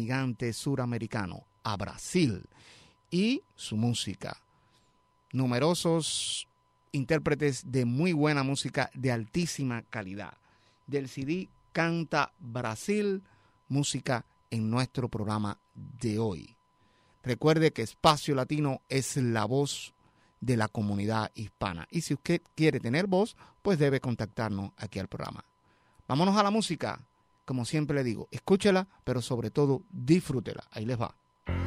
gigante suramericano, a Brasil, y su música. Numerosos intérpretes de muy buena música de altísima calidad. Del CD Canta Brasil, música en nuestro programa de hoy. Recuerde que Espacio Latino es la voz de la comunidad hispana. Y si usted quiere tener voz, pues debe contactarnos aquí al programa. Vámonos a la música. Como siempre le digo, escúchela, pero sobre todo disfrútela. Ahí les va.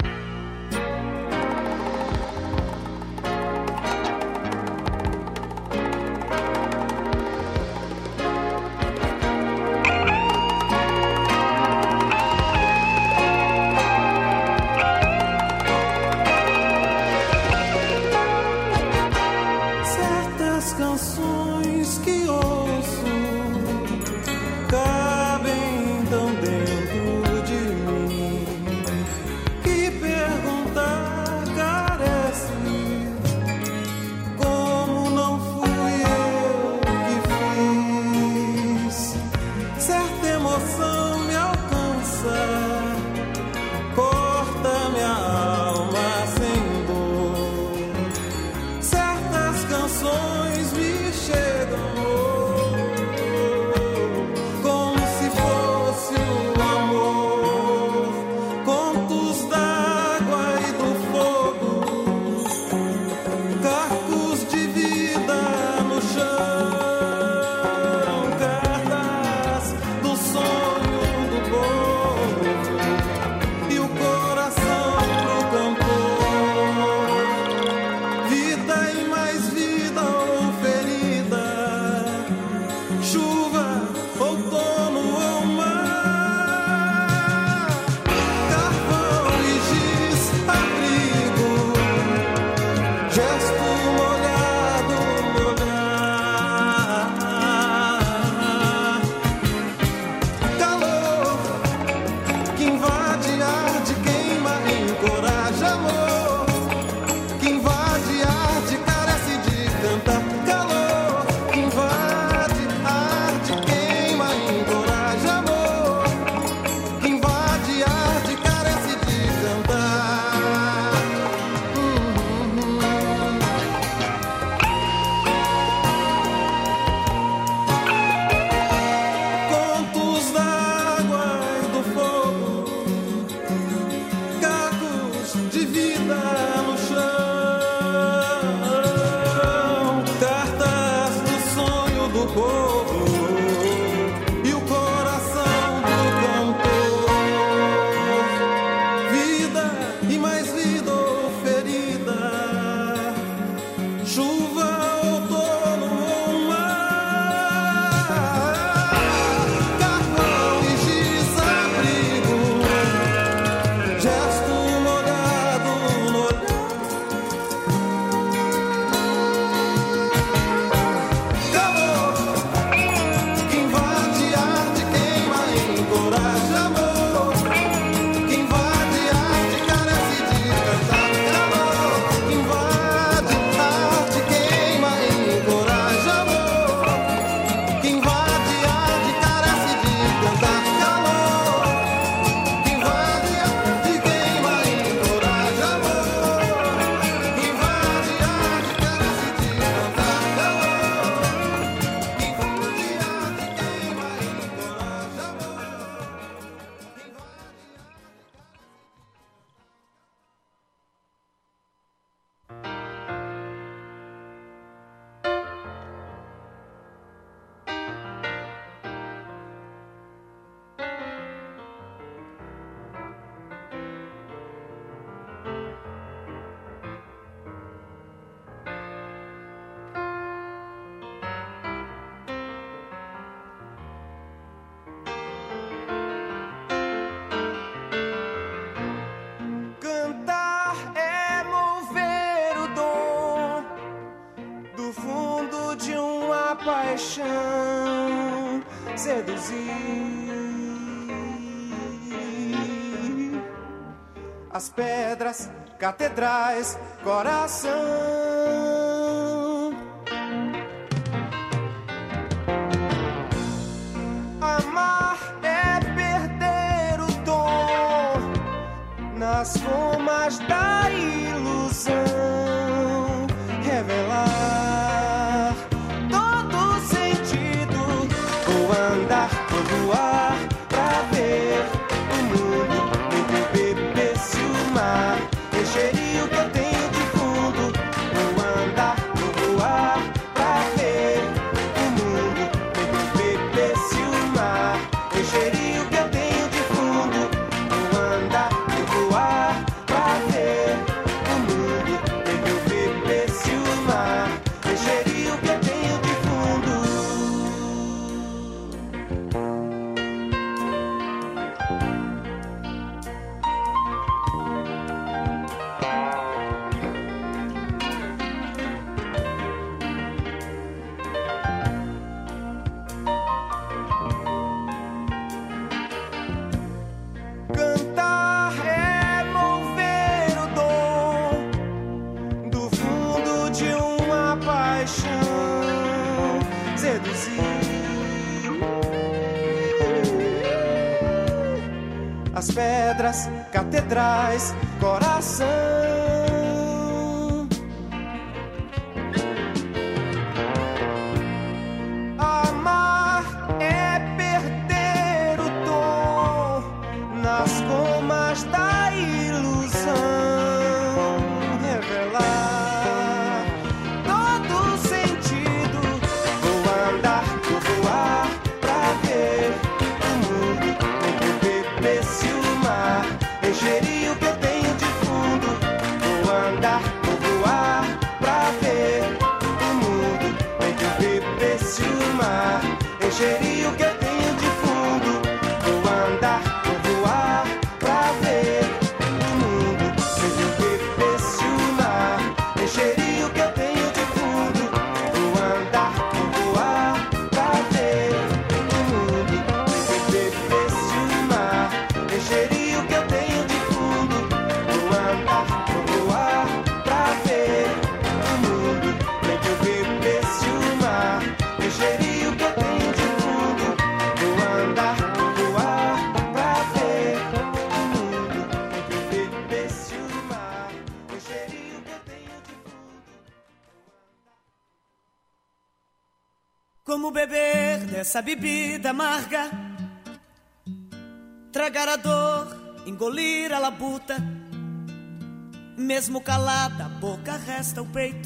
paixão seduzir as pedras, catedrais, coração. Amar é perder o dom nas formas da ilusão, revelar todo sentido. Vou andar, vou voar pra ver o mundo entre o beber se o mar encheria o que eu tenho de fundo. Vou andar, vou voar pra ver o mundo entre o beber se o mar encheria o que eu tenho de fundo. Vou andar, vou voar pra ver o mundo entre o beber se o mar encheria o que eu tenho de fundo. Cantar é mover o dom do fundo de uma paixão, seduzir as pedras, catedrais, coração. Amar é perder o tom nas gomas da ilusão, revelar todo sentido. Vou andar, vou voar pra ver o mundo entre o beber se o mar encheria o que eu tenho de fundo. Vou andar, vou voar pra ver o mundo entre o beber se o mar encheria o que eu tenho de fundo. Vou andar, vou voar pra ver o mundo entre o beber se o mar encheria o que eu tenho de fundo. Vou andar, vou voar pra ver o mundo entre o beber se o mar encheria o que eu tenho de fundo. Vou andar, vou voar pra ver o mundo entre o beber se o mar encheria o que eu tenho de fundo. Vou andar, vou voar pra ver o mundo entre o beber se o mar encheria o que eu tenho de fundo. Como beber dessa bebida amarga, tragar a dor, engolir a labuta. Mesmo calada a boca resta o peito.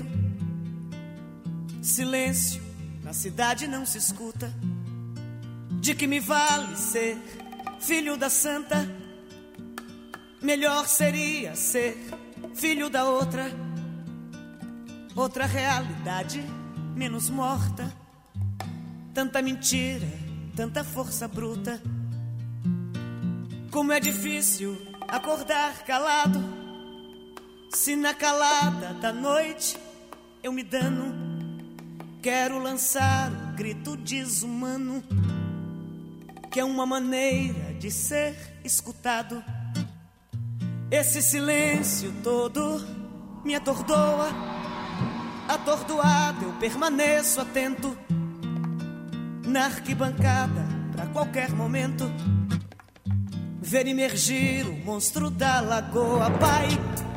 Silêncio, na cidade não se escuta. De que me vale ser filho da santa? Melhor seria ser filho da outra. Outra realidade menos morta. Tanta mentira, tanta força bruta. Como é difícil acordar calado, se na calada da noite eu me dano. Quero lançar um grito desumano, que é uma maneira de ser escutado. Esse silêncio todo me atordoa. Atordoado eu permaneço atento na arquibancada pra qualquer momento ver emergir o monstro da lagoa. Pai,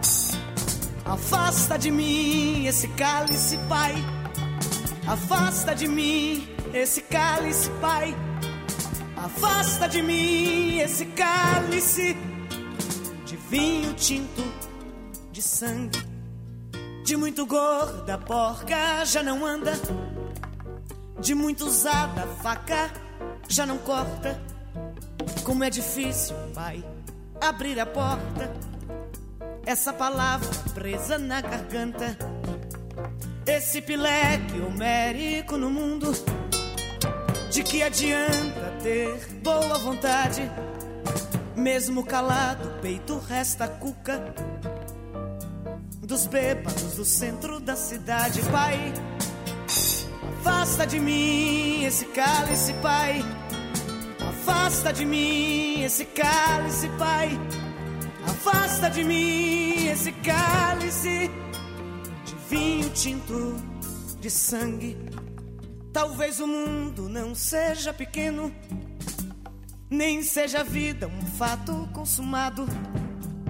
afasta de mim esse cálice, pai. Afasta de mim esse cálice, pai. Afasta de mim esse cálice de vinho tinto, de sangue. De muito gorda a porca já não anda. De muito usada a faca já não corta. Como é difícil, pai, abrir a porta. Essa palavra presa na garganta. Esse pileque homérico no mundo. De que adianta ter boa vontade? Mesmo calado, o peito resta a cuca dos bêbados do centro da cidade. Pai, afasta de mim esse cálice, pai. Afasta de mim esse cálice, pai. Afasta de mim esse cálice de vinho tinto, de sangue. Talvez o mundo não seja pequeno, nem seja a vida um fato consumado.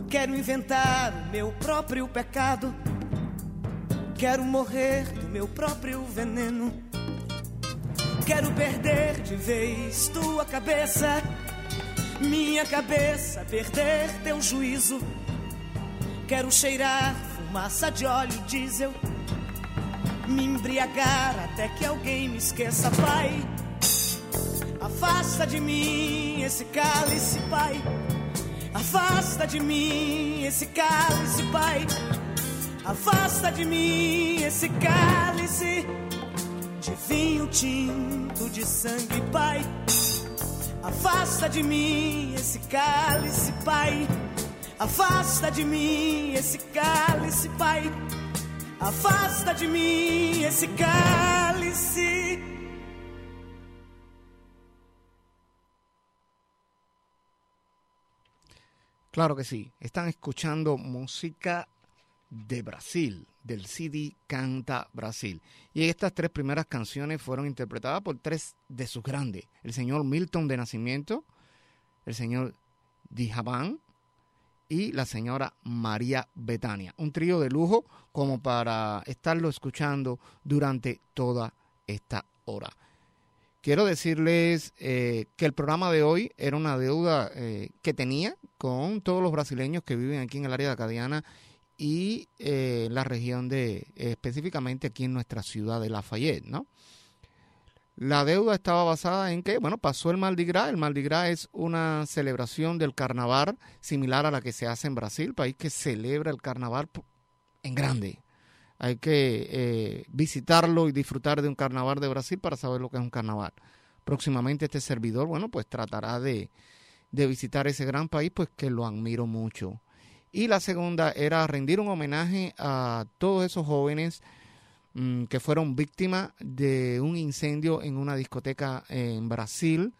Quero inventar o meu próprio pecado. Quero morrer do meu próprio veneno. Quero perder de vez tua cabeça, minha cabeça, perder teu juízo. Quero cheirar fumaça de óleo diesel, me embriagar até que alguém me esqueça, Pai. Afasta de mim esse cálice, Pai. Afasta de mim esse cálice, Pai. Afasta de mim esse cálice de vinho tinto de sangue, Pai. Afasta de mim esse cálice, Pai. Afasta de mim esse cálice, Pai. Afasta de mim esse cálice. Claro que sí, están escuchando música de Brasil, del CD Canta Brasil. Y estas tres primeras canciones fueron interpretadas por tres de sus grandes: el señor Milton de Nascimento, el señor Djavan y la señora María Bethânia. Un trío de lujo como para estarlo escuchando durante toda esta hora. Quiero decirles que el programa de hoy era una deuda que tenía con todos los brasileños que viven aquí en el área de Acadiana y la región de, específicamente aquí en nuestra ciudad de Lafayette, ¿no? La deuda estaba basada en que, bueno, pasó el Mardi Gras. El Mardi Gras es una celebración del carnaval similar a la que se hace en Brasil, país que celebra el carnaval en grande. Hay que visitarlo y disfrutar de un carnaval de Brasil para saber lo que es un carnaval. Próximamente este servidor, bueno, pues tratará de visitar ese gran país, pues que lo admiro mucho. Y la segunda era rendir un homenaje a todos esos jóvenes que fueron víctimas de un incendio en una discoteca en Brasil,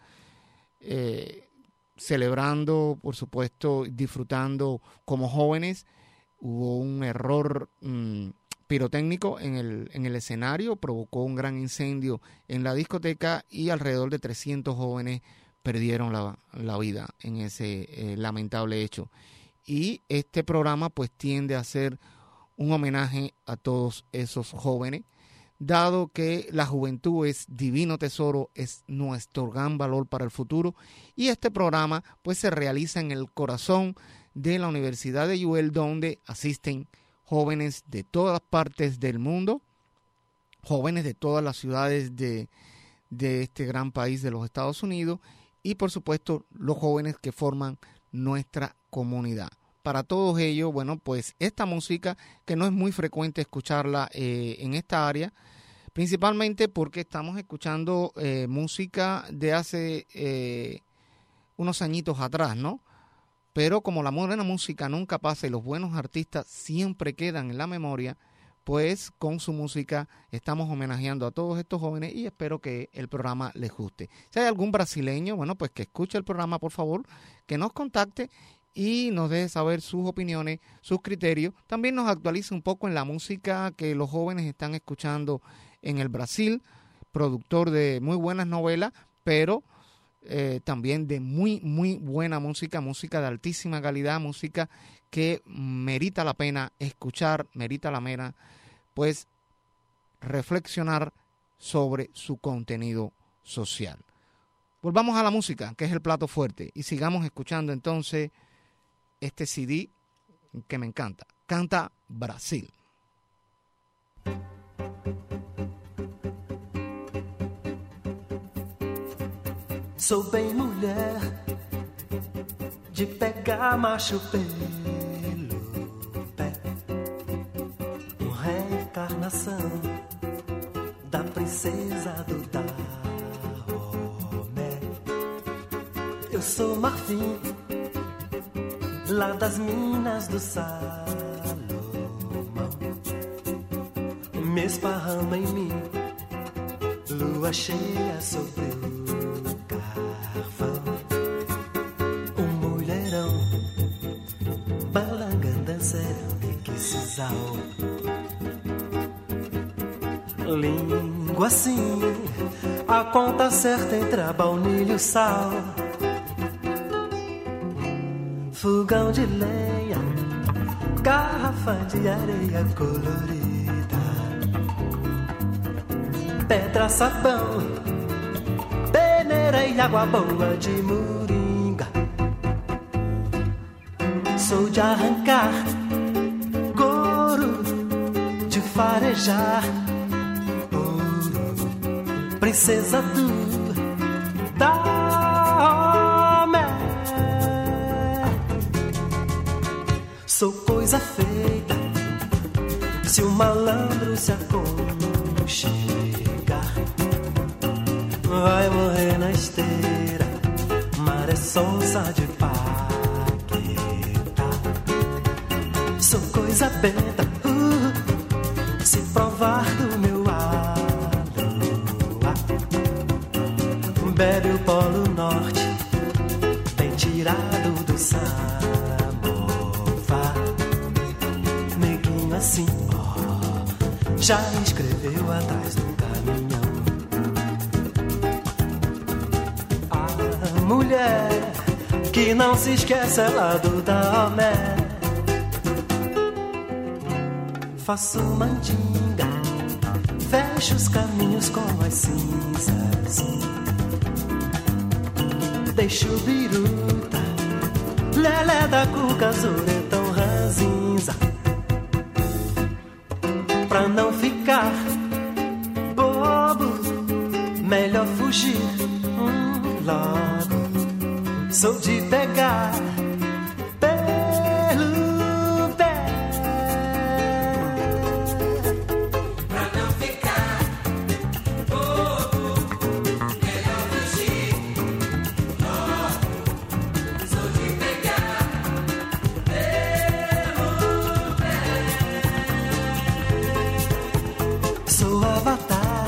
celebrando, por supuesto, disfrutando como jóvenes. Hubo un error pirotécnico en el escenario, provocó un gran incendio en la discoteca y alrededor de 300 jóvenes perdieron la vida en ese lamentable hecho. Y este programa pues tiende a ser un homenaje a todos esos jóvenes, dado que la juventud es divino tesoro, es nuestro gran valor para el futuro, y este programa pues se realiza en el corazón de la Universidad de UL, donde asisten jóvenes de todas partes del mundo, jóvenes de todas las ciudades de este gran país de los Estados Unidos, y por supuesto los jóvenes que forman nuestra comunidad. Para todos ellos, bueno, pues esta música que no es muy frecuente escucharla en esta área, principalmente porque estamos escuchando música de hace unos añitos atrás, ¿no? Pero como la buena música nunca pasa y los buenos artistas siempre quedan en la memoria, pues con su música estamos homenajeando a todos estos jóvenes y espero que el programa les guste. Si hay algún brasileño, bueno, pues que escuche el programa, por favor, que nos contacte y nos deje saber sus opiniones, sus criterios. También nos actualice un poco en la música que los jóvenes están escuchando en el Brasil, productor de muy buenas novelas, pero también de muy, muy buena música, música de altísima calidad, música que merita la pena escuchar, merita la pena, pues, reflexionar sobre su contenido social. Volvamos a la música, que es el plato fuerte, y sigamos escuchando entonces este CD que me encanta, Canta Brasil. Sou bem mulher de pegar macho pelo pé, reencarnação da princesa do Dahomey. Eu sou Marfim, lá das minas do Salomão. Me esparrama em mim, lua cheia sobre o carvão. Mulherão, balanga, dancerão e que sisal. Língua assim, a conta certa entre a baunilha e o sal. fogão de lenha, garrafa de areia colorida, pedra, sabão, peneira e água boa de moringa. Sou de arrancar couro, de farejar ouro, princesa do Daomé. Sou coisa feita, se o malandro se aconchegar, vai morrer na esteira, maré sonsa de Paquetá. Sou coisa benta, se provar do meu aloá, bebe o Polo Norte, bem tirado do Samova. Neguinho assim, ó, já escreveu atrás do caminhão. A mulher que não se esquece é lá do Daomé. Faço mandinga, fecho os caminhos com as cinzas, deixo biruta, lelé da cuca, zuretão ranzinza, pra não ficar bobo, melhor fugir logo. Sou de pegar pelo pé, pra não ficar bobo, melhor fugir logo. Sou de pegar pelo pé. Sou avatar,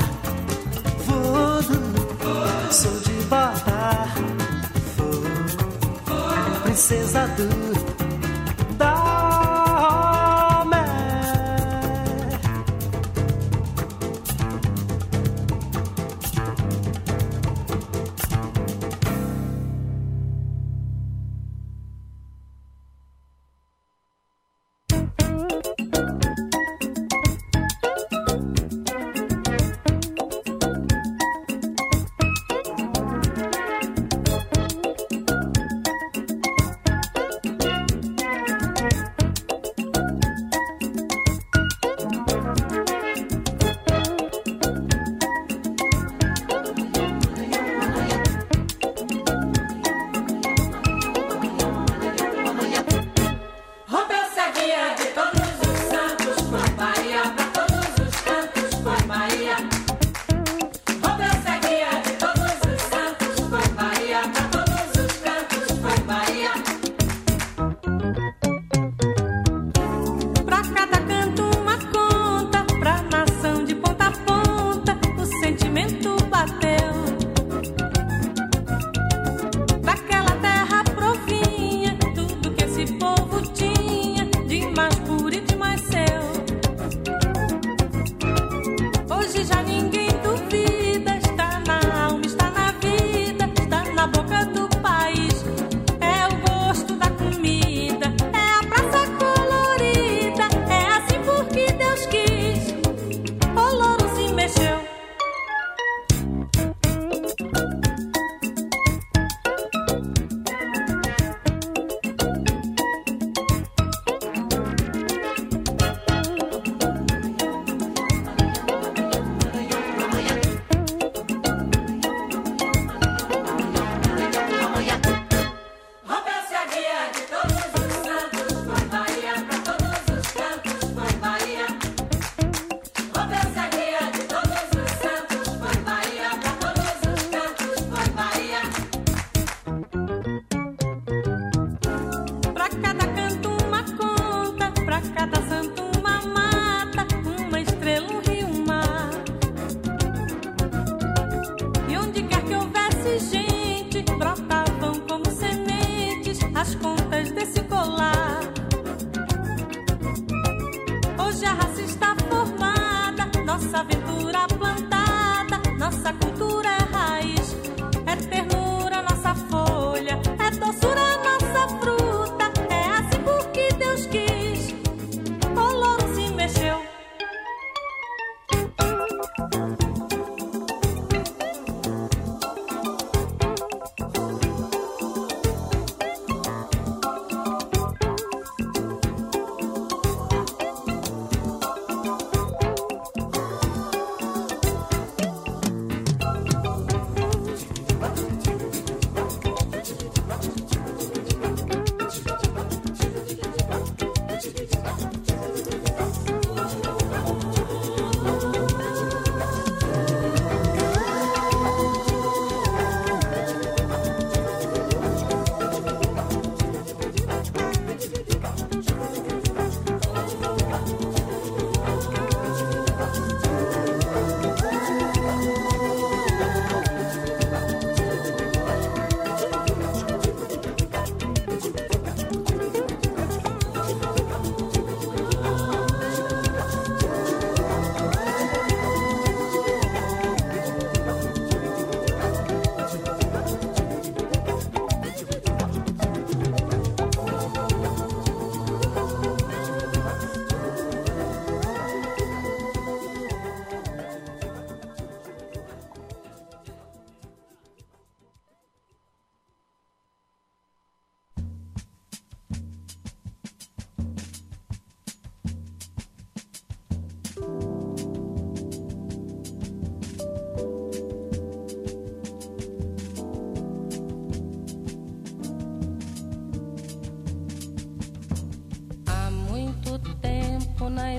voodoo, sou de botar fogo, princesa do Daomé.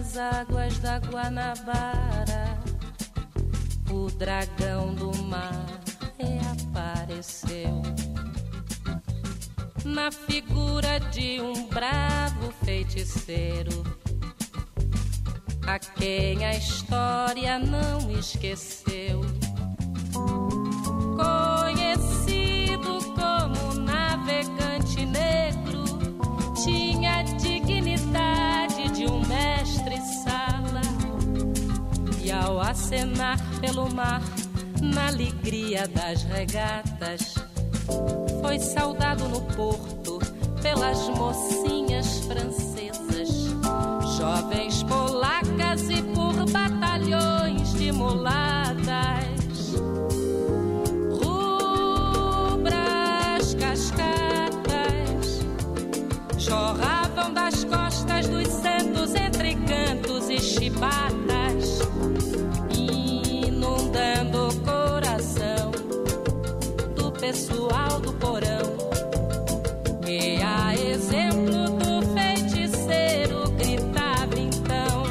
nas águas da Guanabara, o dragão do mar reapareceu na figura de um bravo feiticeiro, a quem a história não esqueceu. Conhecido como navegante negro, tinha a dignidade de um mestre-sala, e ao acenar pelo mar, na alegria das regatas, foi saudado no porto pelas mocinhas francesas, jovens polacas e por batalhões de mulatas. Rubras cascatas jorravam das costas dos santos entre cantos e chibatas, inundando o coração do pessoal do porão, que a exemplo do feiticeiro gritava então: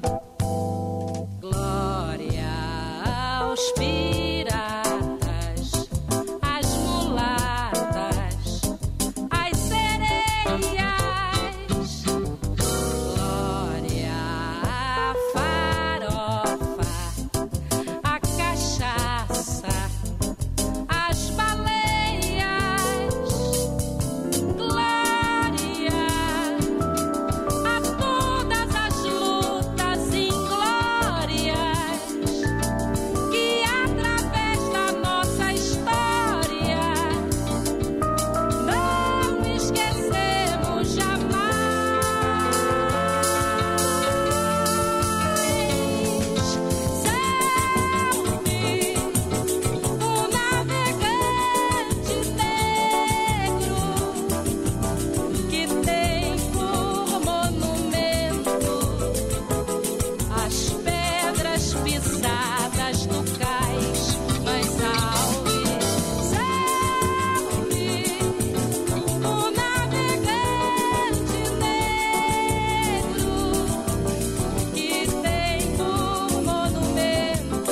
glória aos piratas, às mulatas, às sereias, glória à farofa, à cachaça, às baleias, glória a todas as lutas inglórias que através da nossa história não esquecemos jamais. Salve o navegante negro, que tem por monumento as pedras pisadas do cais mais alto. Salve o navegante negro, que tem por monumento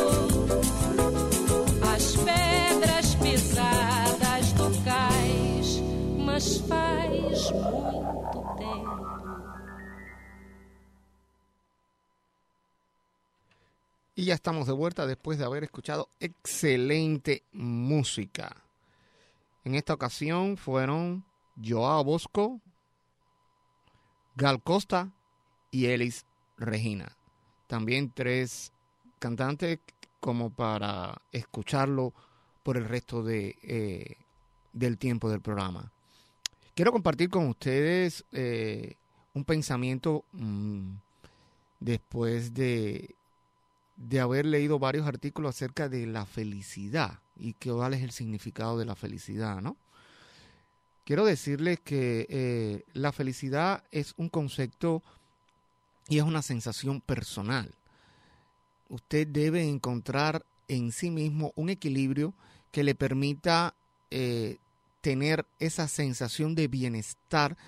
as pedras pisadas do cais, mas faz muito tempo. Y ya estamos de vuelta después de haber escuchado excelente música. En esta ocasión fueron Joao Bosco, Gal Costa y Elis Regina. También 3 cantantes como para escucharlo por el resto del tiempo del programa. Quiero compartir con ustedes un pensamiento después de haber leído varios artículos acerca de la felicidad y cuál es el significado de la felicidad, ¿no? Quiero decirles que la felicidad es un concepto y es una sensación personal. Usted debe encontrar en sí mismo un equilibrio que le permita tener esa sensación de bienestar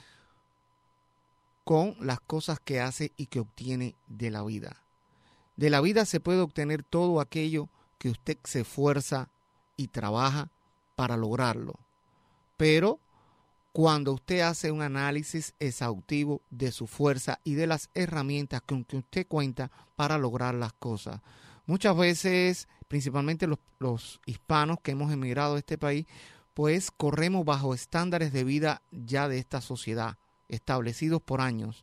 con las cosas que hace y que obtiene de la vida. De la vida se puede obtener todo aquello que usted se esfuerza y trabaja para lograrlo. Pero cuando usted hace un análisis exhaustivo de su fuerza y de las herramientas con que usted cuenta para lograr las cosas. Muchas veces, principalmente los hispanos que hemos emigrado a este país, pues corremos bajo estándares de vida ya de esta sociedad, establecidos por años.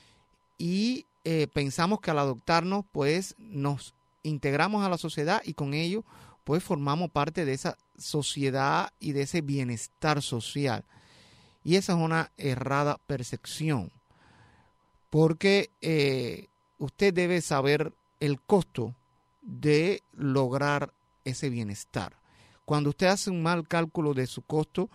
Y pensamos que al adoptarnos, pues nos integramos a la sociedad y con ello, pues formamos parte de esa sociedad y de ese bienestar social. Y esa es una errada percepción, porque usted debe saber el costo de lograr ese bienestar. Cuando usted hace un mal cálculo de su costo,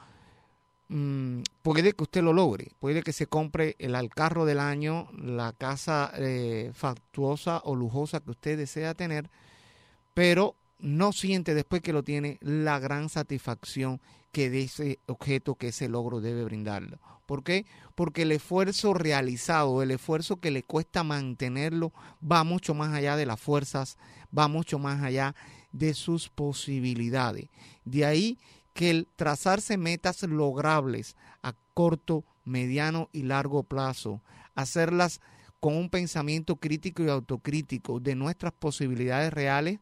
puede que usted lo logre, puede que se compre el carro del año, la casa fastuosa o lujosa que usted desea tener, pero no siente después que lo tiene la gran satisfacción que de ese objeto, que ese logro debe brindarlo. ¿Por qué? Porque el esfuerzo realizado, el esfuerzo que le cuesta mantenerlo, va mucho más allá de las fuerzas, va mucho más allá de sus posibilidades. De ahí que el trazarse metas logrables a corto, mediano y largo plazo, hacerlas con un pensamiento crítico y autocrítico de nuestras posibilidades reales,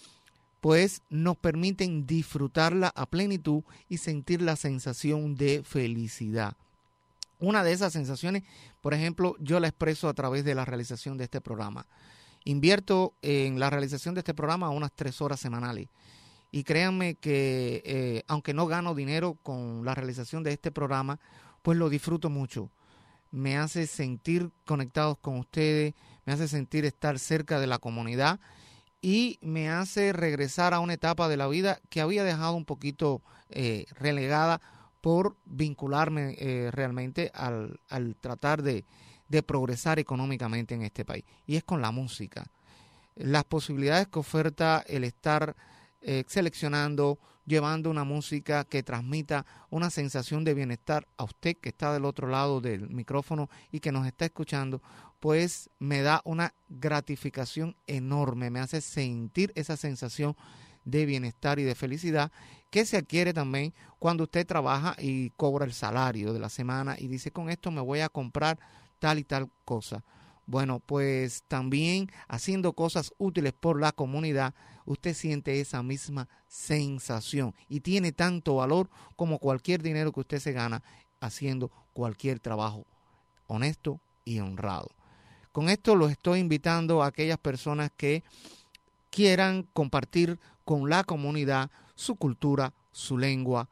pues nos permiten disfrutarla a plenitud y sentir la sensación de felicidad. Una de esas sensaciones, por ejemplo, yo la expreso a través de la realización de este programa. Invierto en la realización de este programa unas 3 horas semanales. Y créanme que aunque no gano dinero con la realización de este programa, pues lo disfruto mucho. Me hace sentir conectados con ustedes, me hace sentir estar cerca de la comunidad y me hace regresar a una etapa de la vida que había dejado un poquito relegada por vincularme realmente al tratar de progresar económicamente en este país. Y es con la música. Las posibilidades que oferta el estar seleccionando, llevando una música que transmita una sensación de bienestar a usted que está del otro lado del micrófono y que nos está escuchando, pues me da una gratificación enorme, me hace sentir esa sensación de bienestar y de felicidad que se adquiere también cuando usted trabaja y cobra el salario de la semana y dice, con esto me voy a comprar tal y tal cosa. Bueno, pues también haciendo cosas útiles por la comunidad, usted siente esa misma sensación y tiene tanto valor como cualquier dinero que usted se gana haciendo cualquier trabajo honesto y honrado. Con esto los estoy invitando a aquellas personas que quieran compartir con la comunidad su cultura, su lengua,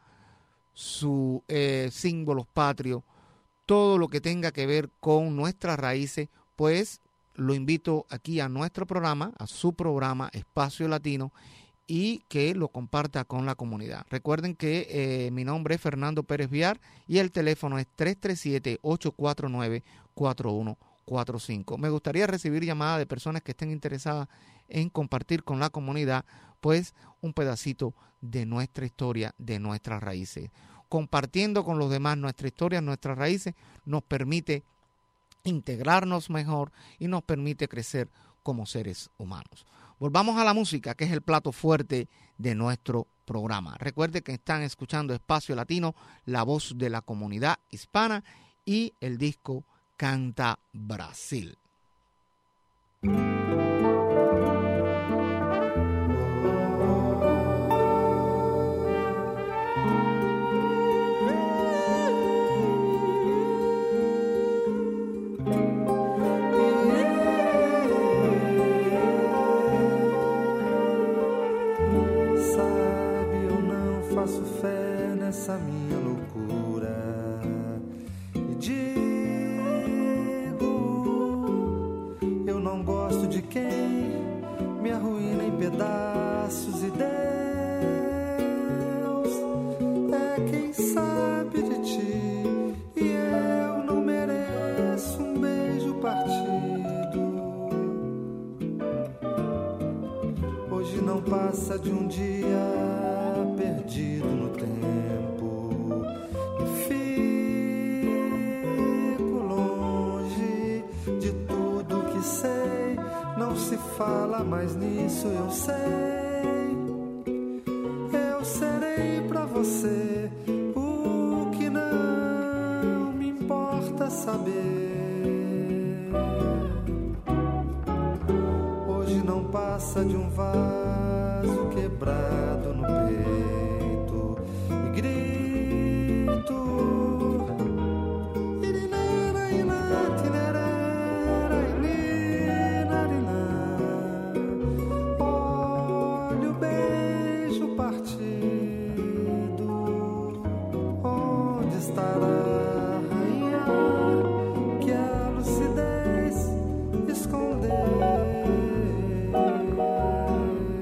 sus símbolos patrios, todo lo que tenga que ver con nuestras raíces, pues lo invito aquí a nuestro programa, a su programa Espacio Latino, y que lo comparta con la comunidad. Recuerden que mi nombre es Fernando Pérez Viar y el teléfono es 337-849-4145. Me gustaría recibir llamadas de personas que estén interesadas en compartir con la comunidad, pues, un pedacito de nuestra historia, de nuestras raíces. Compartiendo con los demás nuestra historia, nuestras raíces, nos permite integrarnos mejor y nos permite crecer como seres humanos. Volvamos a la música, que es el plato fuerte de nuestro programa. Recuerde que están escuchando Espacio Latino, la voz de la comunidad hispana, y el disco Canta Brasil. Essa minha loucura e digo, eu não gosto de quem me arruína em pedaços e Deus é quem sabe de ti e eu não mereço um beijo partido. Hoje não passa de um dia perdido no tempo e fico longe de tudo que sei. Não se fala mais nisso, eu sei. Eu serei pra você o que não me importa saber. Hoje não passa de um vaso quebrado no peito e grito. Olha o beijo partido. Onde estará a rainha que a lucidez escondeu?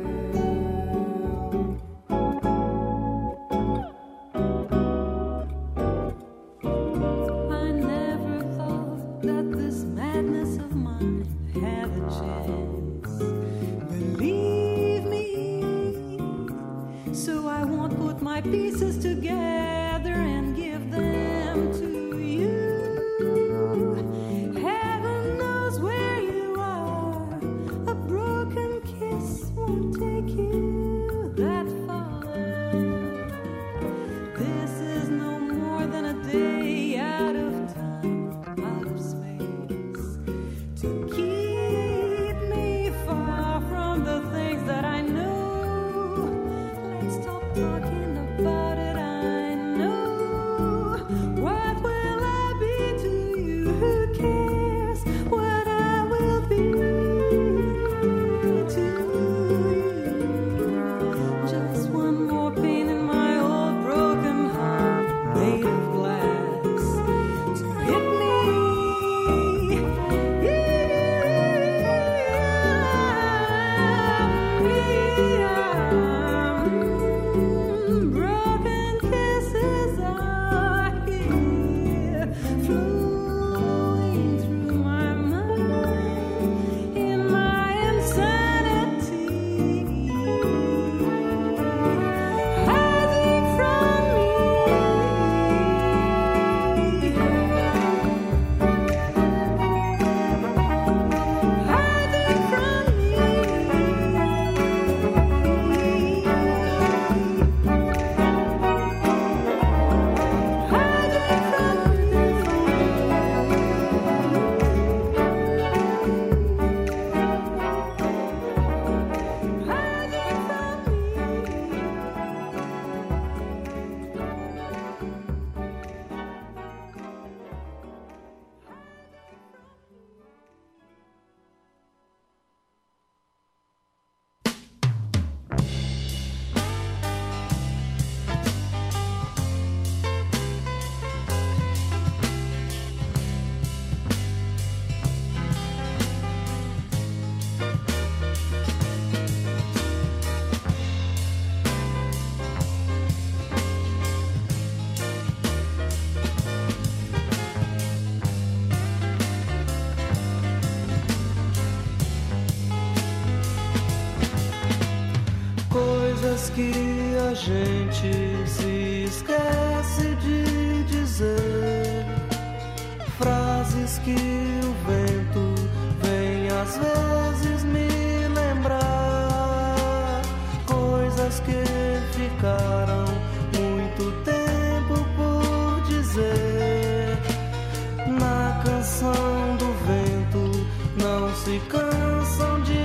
que a gente se esquece de dizer, frases que o vento vem às vezes me lembrar, coisas que ficaram muito tempo por dizer. Na canção do vento não se cansam de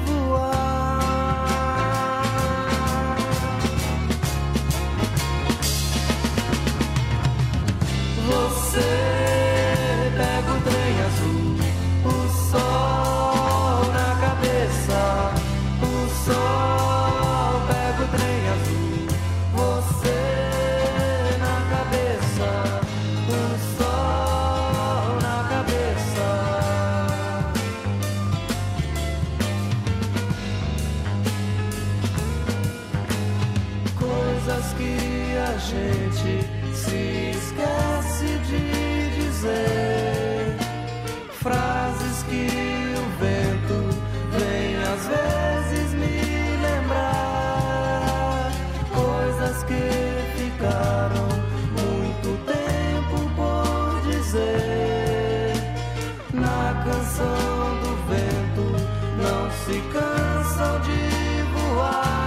gente se esquece de dizer, frases que o vento vem às vezes me lembrar, coisas que ficaram muito tempo por dizer. Na canção do vento não se cansam de voar.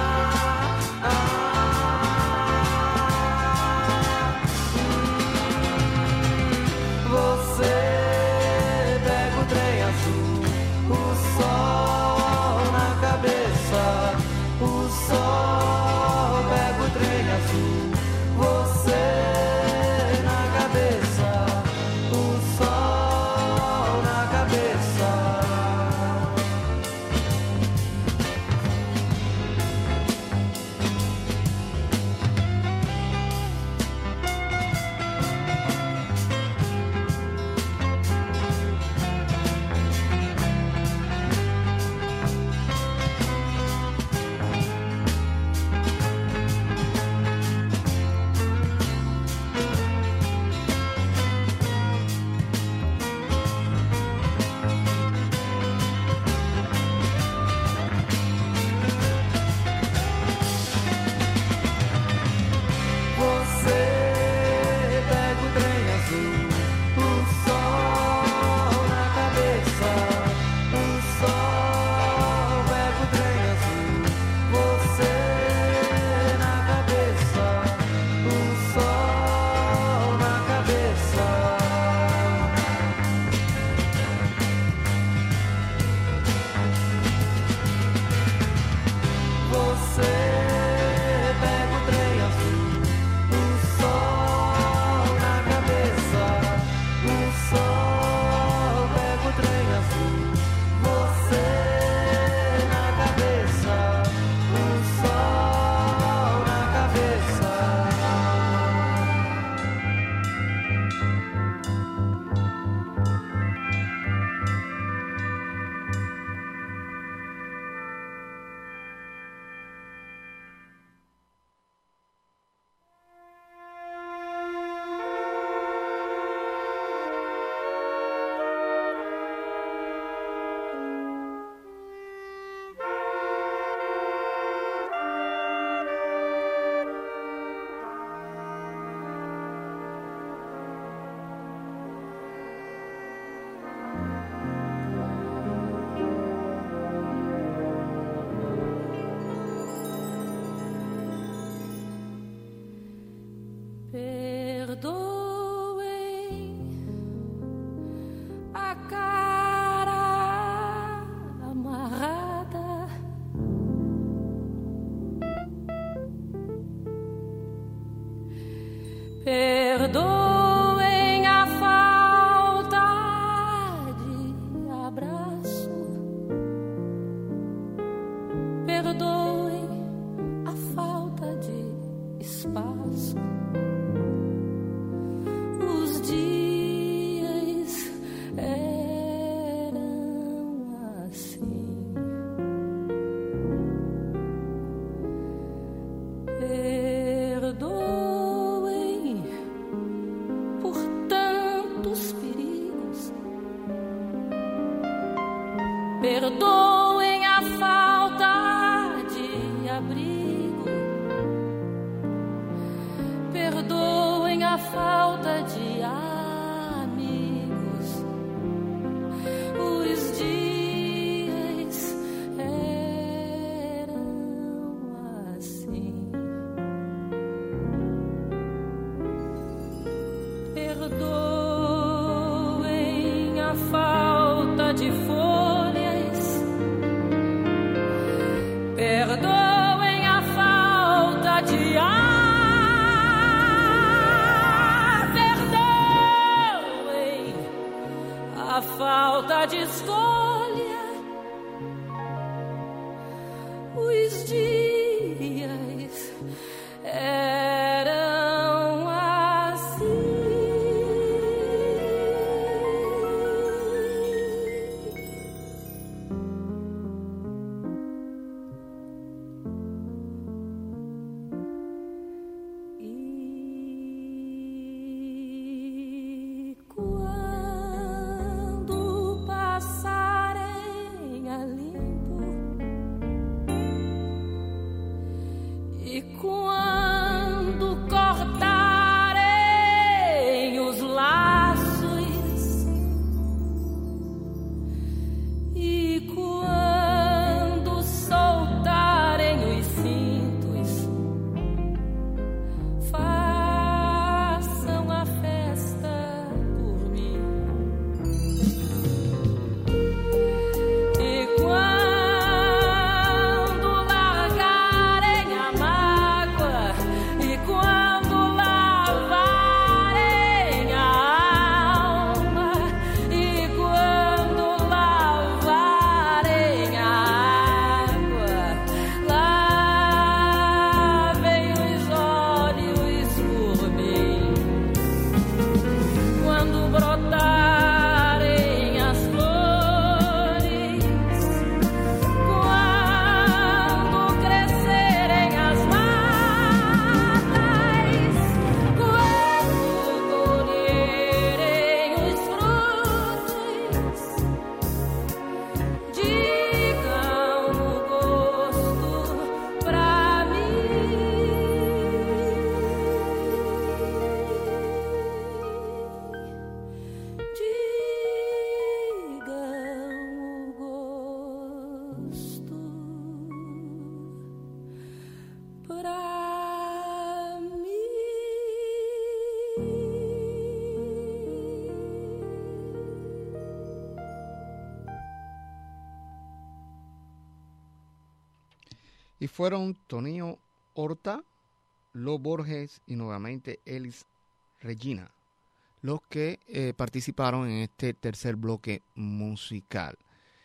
Perdoem a falta de abraço, perdoem a falta de espaço. Os dias eram assim. Perdoem por tantos perigos, perdoem a falta de abrigo. falta de amigos, os dias eram assim. Perdoem a falta de folhas, perdoem a falta de ar, perdoem a falta de escolha, os dias eram assim. E quando passarem a limpo, e quando cortarem os laços, e quando soltarem os cintos, façam a festa por mim. E quando largarem a mágoa, e quando lavarem a alma, e quando lavarem a água, lavem os olhos por mim. Quando brotarem as flores, quando crescerem as matas, quando colherem os frutos, digam o gosto pra mim. Digam o gosto pra Y fueron Toninho Horta, Lo Borges y nuevamente Elis Regina los que participaron en este tercer bloque musical.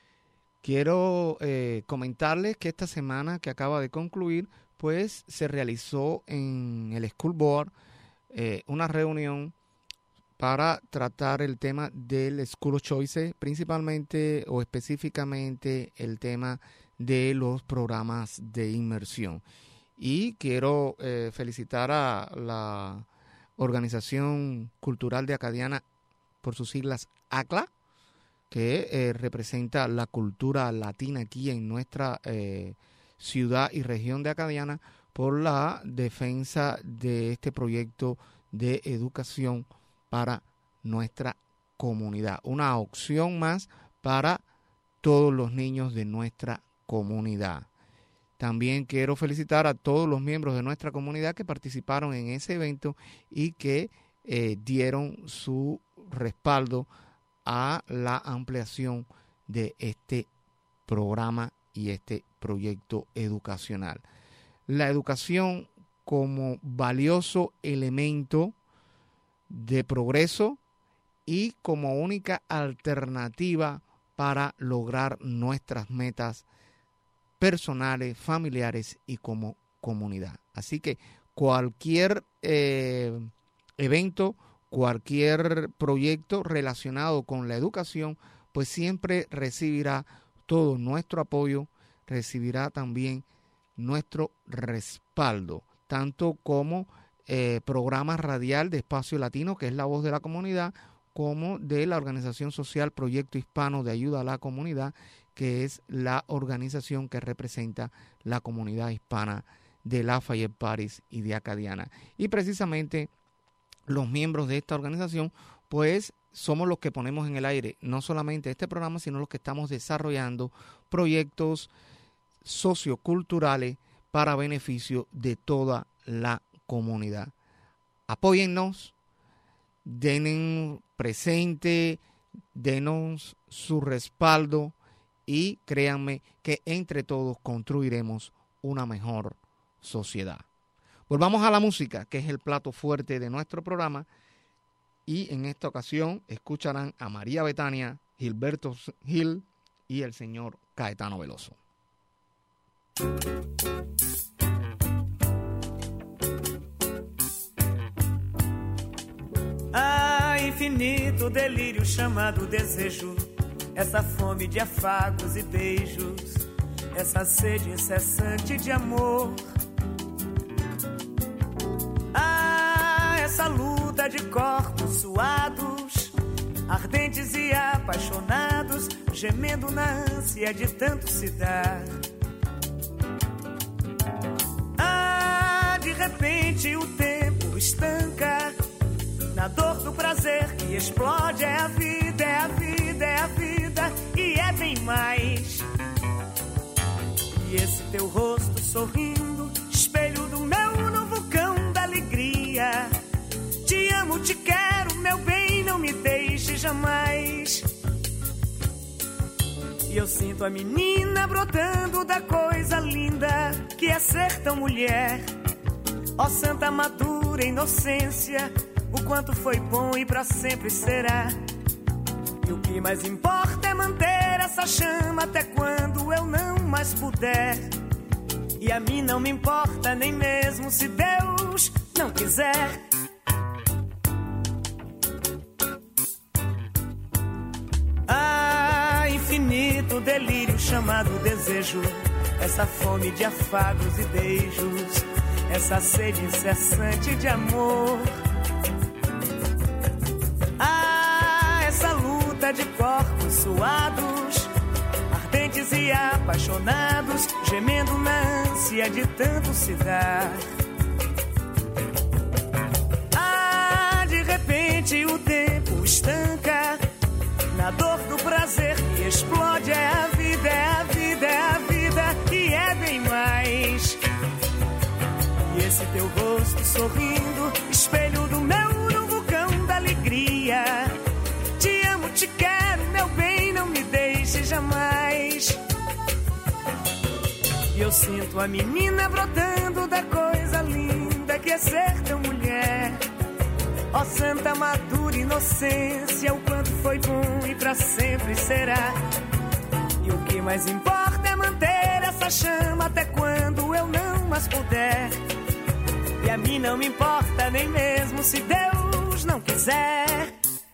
Quiero comentarles que esta semana que acaba de concluir, pues se realizó en el School Board una reunión para tratar el tema del School of Choice, principalmente o específicamente el tema de los programas de inmersión. Y quiero felicitar a la Organización Cultural de Acadiana, por sus siglas ACLA, que representa la cultura latina aquí en nuestra ciudad y región de Acadiana, por la defensa de este proyecto de educación para nuestra comunidad. Una opción más para todos los niños de nuestra comunidad. También quiero felicitar a todos los miembros de nuestra comunidad que participaron en ese evento y que dieron su respaldo a la ampliación de este programa y este proyecto educacional. La educación como valioso elemento de progreso y como única alternativa para lograr nuestras metas personales, familiares y como comunidad. Así que cualquier evento, cualquier proyecto relacionado con la educación, pues siempre recibirá todo nuestro apoyo, recibirá también nuestro respaldo, tanto como programa radial de Espacio Latino, que es la voz de la comunidad, como de la organización social Proyecto Hispano de Ayuda a la Comunidad, que es la organización que representa la comunidad hispana de Lafayette Paris y de Acadiana. Y precisamente los miembros de esta organización, pues somos los que ponemos en el aire no solamente este programa, sino los que estamos desarrollando proyectos socioculturales para beneficio de toda la comunidad. Apóyennos, denos presente, denos su respaldo y créanme que entre todos construiremos una mejor sociedad. Volvamos a la música, que es el plato fuerte de nuestro programa, y en esta ocasión escucharán a María Betania, Gilberto Gil y el señor Caetano Veloso. Ah, infinito delírio chamado desejo, essa fome de afagos e beijos, essa sede incessante de amor. Ah, essa luta de corpos suados, ardentes e apaixonados, gemendo na ânsia de tanto se dar. Ah, de repente o tempo estanca, na dor do prazer que explode. É a vida, é a vida, é a vida, e é bem mais. E esse teu rosto sorrindo, espelho do meu no vulcão da alegria. Te amo, te quero, meu bem, não me deixe jamais. E eu sinto a menina brotando da coisa linda que é ser tão mulher. Ó santa madura inocência, o quanto foi bom e pra sempre será. E o que mais importa é manter essa chama até quando eu não mais puder. E a mim não me importa nem mesmo se Deus não quiser. Ah, infinito delírio chamado desejo, essa fome de afagos e beijos, essa sede incessante de amor. Ah, essa luta de corpos suados, ardentes e apaixonados, gemendo na ânsia de tanto se dar. Ah, de repente o tempo estanca, na dor do prazer que explode. É a vida, é a vida, é a vida, e é bem mais. E esse teu rosto sorrindo, espelho do meu no vulcão da alegria. Te amo, te quero, meu bem, não me deixe jamais. E eu sinto a menina brotando da coisa linda que é ser tão mulher. Ó santa madura inocência, o quanto foi bom e pra sempre será. E o que mais importa é manter essa chama até quando eu não mais puder. E a mim não me importa nem mesmo se Deus não quiser.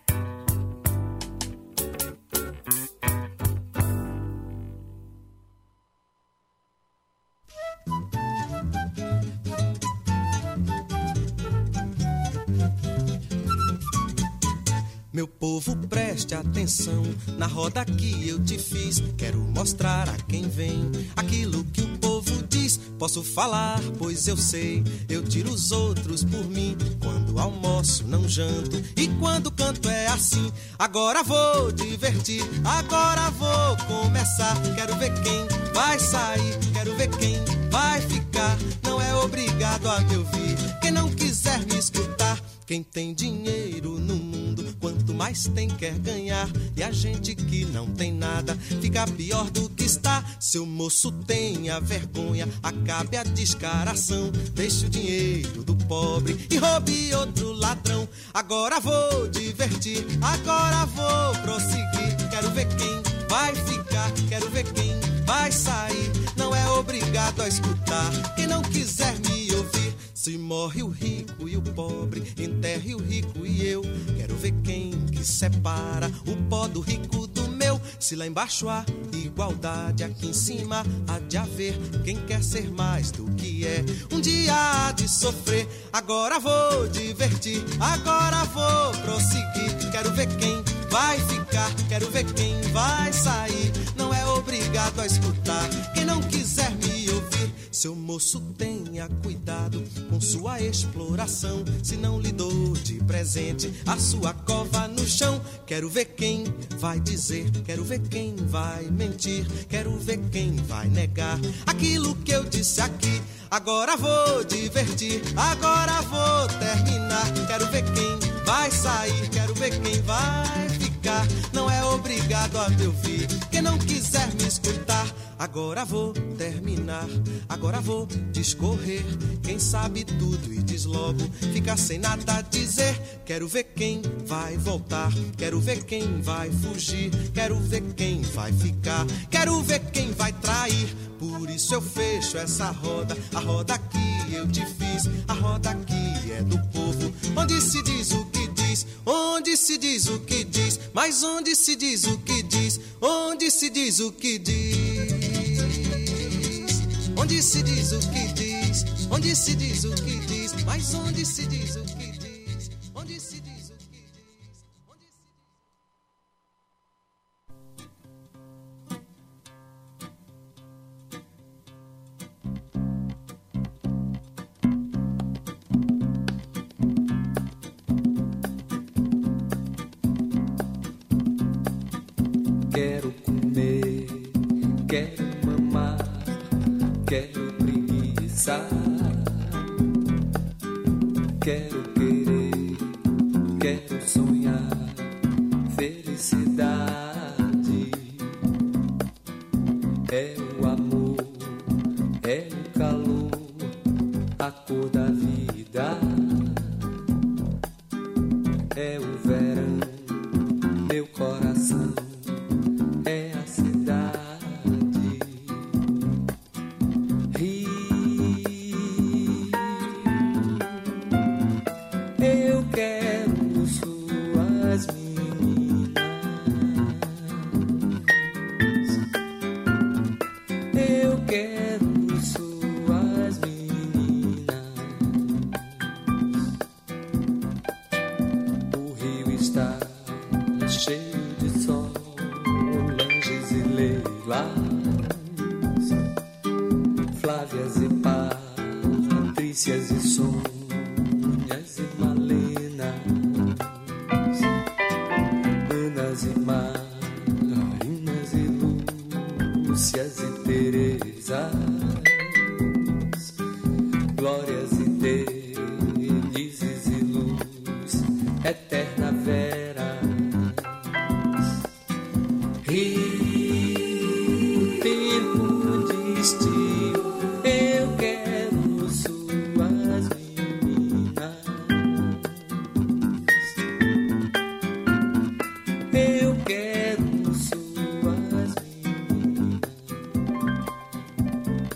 Meu povo, preste atenção na roda que eu te fiz. Quero mostrar a quem vem aquilo que o povo diz. Posso falar, pois eu sei, eu tiro os outros por mim. Quando almoço não janto e quando canto é assim. Agora vou divertir, agora vou começar. Quero ver quem vai sair, quero ver quem vai ficar. Não é obrigado a me ouvir quem não quiser me escutar. Quem tem dinheiro no mundo, quanto mais tem quer ganhar. E a gente que não tem nada, fica pior do que está. Seu moço tenha vergonha, acabe a descaração. Deixe o dinheiro do pobre e roube outro ladrão. Agora vou divertir, agora vou prosseguir. Quero ver quem vai ficar, quero ver quem vai sair. Não é obrigado a escutar quem não quiser me ouvir. Se morre o rico e o pobre, enterre o rico e eu. Quero ver quem que separa o pó do rico do meu. Se lá embaixo há igualdade, aqui em cima há de haver quem quer ser mais do que é. Um dia há de sofrer, agora vou divertir, agora vou prosseguir. Quero ver quem vai ficar, quero ver quem vai sair. Não é obrigado a escutar quem não quiser me ouvir. Seu moço, tenha cuidado com sua exploração. Se não lhe dou de presente a sua cova no chão. Quero ver quem vai dizer, quero ver quem vai mentir, quero ver quem vai negar aquilo que eu disse aqui. Agora vou divertir, agora vou terminar. Quero ver quem vai sair, quero ver quem vai ficar. Não é obrigado a me ouvir quem não quiser me escutar. Agora vou terminar, agora vou discorrer. Quem sabe tudo e diz logo, fica sem nada a dizer. Quero ver quem vai voltar, quero ver quem vai fugir, quero ver quem vai ficar, quero ver quem vai trair. Por isso eu fecho essa roda, a roda que eu te fiz, a roda que é do povo, onde se diz o que diz, onde se diz o que diz, mas onde se diz o que diz, onde se diz o que diz, onde se diz o que diz, onde se diz o que diz, mas onde se diz o que diz, onde se diz o que diz, onde se... Quero comer, quero mamar, quero preguiçar, quero querer, quero sonhar, felicidade é o amor, é o calor, a cor da vida, é o verão, meu coração. É a cidade, Rio. Eu quero suas meninas. Eu quero suas meninas. O rio está cheio de sol. Langes e Leilas, Flávias e Patrícias e Sônias e Malenas, Anas e Marinas e Lúcias e Terezas, Glórias e Delizes e luz eterna Vera. Tempo de estio, eu quero suas meninas. Eu quero suas meninas.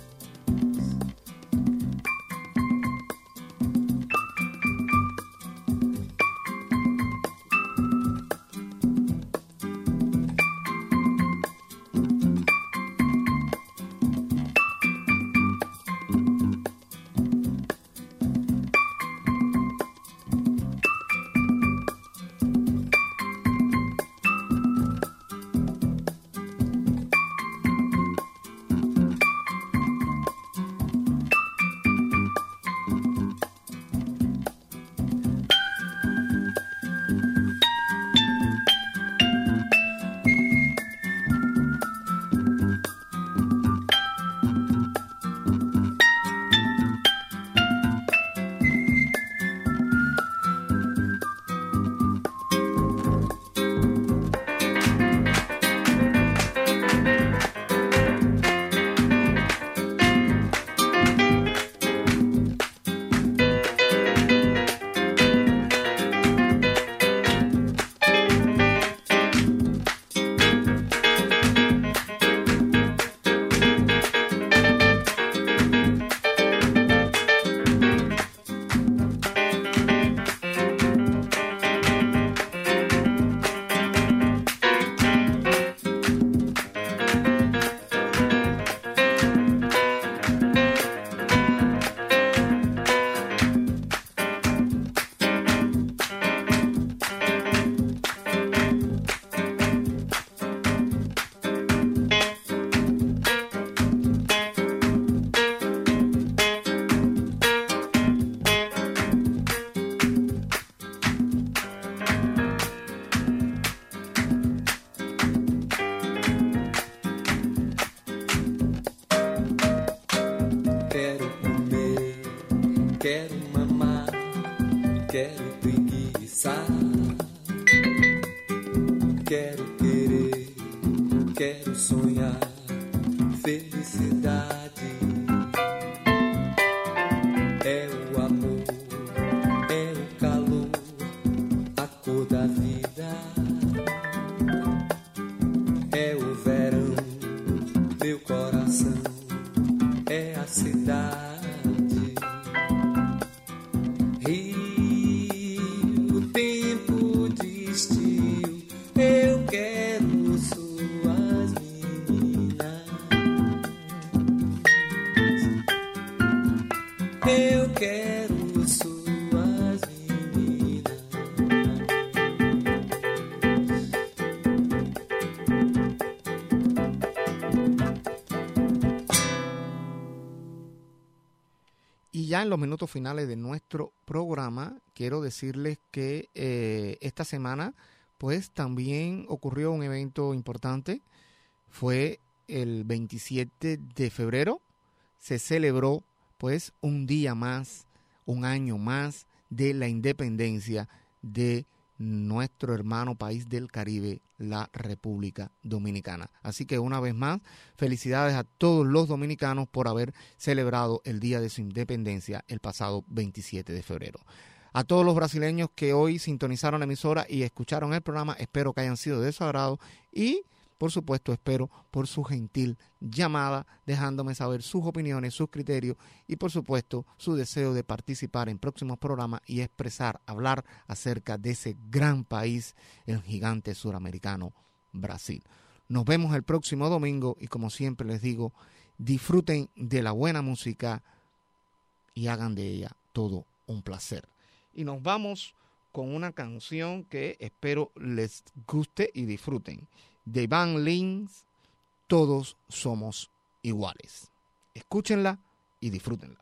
quero sonhar felicidade. É o amor, é o calor, a cor da vida. É o verão, meu coração, é a cidade. Rio, tempo de estio, eu quero suas meninas. Eu quero suas meninas. Y ya en los minutos finales de nuestro programa, quiero decirles que esta semana, pues también ocurrió un evento importante. Fue el 27 de febrero, se celebró pues un día más, un año más de la independencia de nuestro hermano país del Caribe, la República Dominicana. Así que una vez más, felicidades a todos los dominicanos por haber celebrado el día de su independencia el pasado 27 de febrero. A todos los brasileños que hoy sintonizaron la emisora y escucharon el programa, espero que hayan sido de su agrado y, por supuesto, espero por su gentil llamada, dejándome saber sus opiniones, sus criterios y, por supuesto, su deseo de participar en próximos programas y expresar, hablar acerca de ese gran país, el gigante suramericano, Brasil. Nos vemos el próximo domingo y, como siempre les digo, disfruten de la buena música y hagan de ella todo un placer. Y nos vamos con una canción que espero les guste y disfruten. De Van Lins, Todos Somos Iguales. Escúchenla y disfrútenla.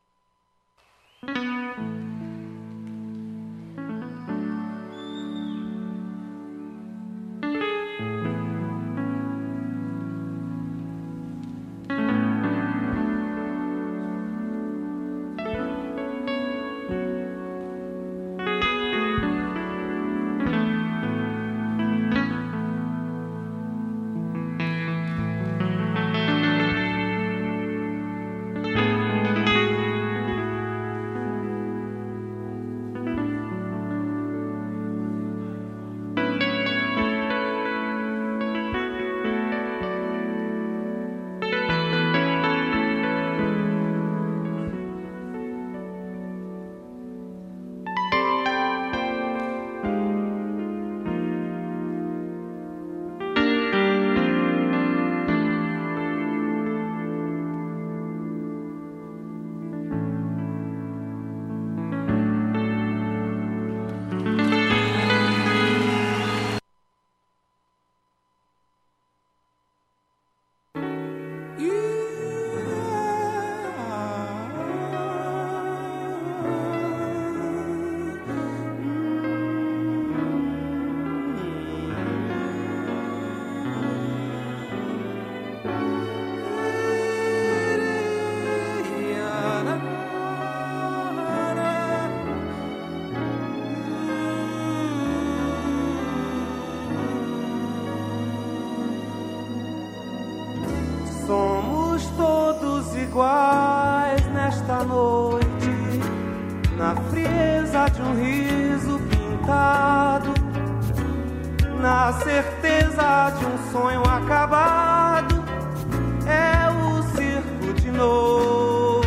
Iguais nesta noite, na frieza de um riso pintado, na certeza de um sonho acabado, é o circo de novo.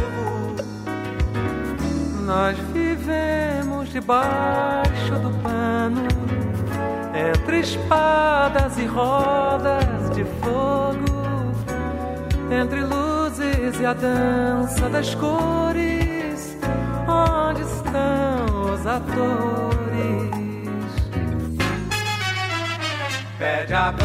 Nós vivemos debaixo do pano, entre espadas e rodas de fogo, entre luzes e a dança das cores, onde estão os atores? Pede a